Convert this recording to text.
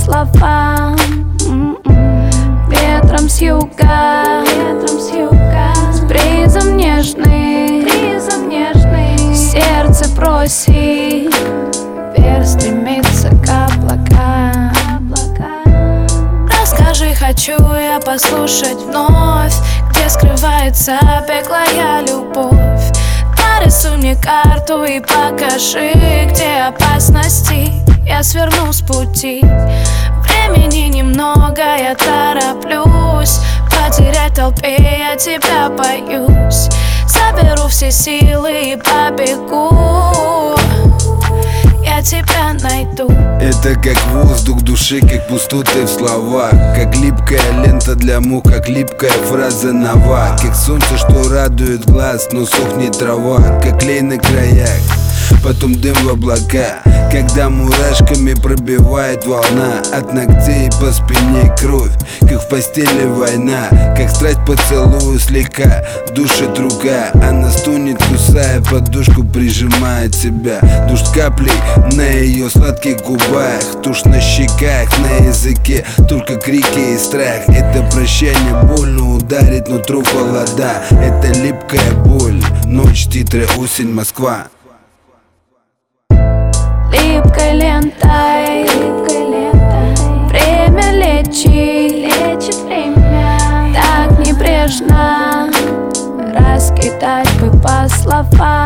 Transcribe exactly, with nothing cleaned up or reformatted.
словам. Ветром с юга, ветром с юга, с бризом нежный, бризом нежный. Сердце просит, вверх стремится к облакам. Расскажи, хочу я послушать вновь, где скрывается беглая любовь. Нарисуй мне карту и покажи, где опасности я сверну с пути. Времени немного, я тороплюсь, потерять в толпе я тебя боюсь. Соберу все силы и побегу, я тебя найду. Это как воздух души, как пустоты в словах, как липкая лента для мух, как липкая фраза нова. Как солнце, что радует глаз, но сохнет трава, как клей на краях, потом дым в облака. Когда мурашками пробивает волна, от ногтей по спине кровь, как в постели война. Как страсть поцелую слегка душит рука, она стонет, кусая подушку, прижимает себя. Дождь каплей на ее сладких губах, тушь на щеках, на языке только крики и страх. Это прощание больно ударит нутро холода. Это липкая боль, ночь, титры, осень, Москва. Липкой лентой, липкой лентой время лечит, лечит время. Так небрежно раскидать бы по словам.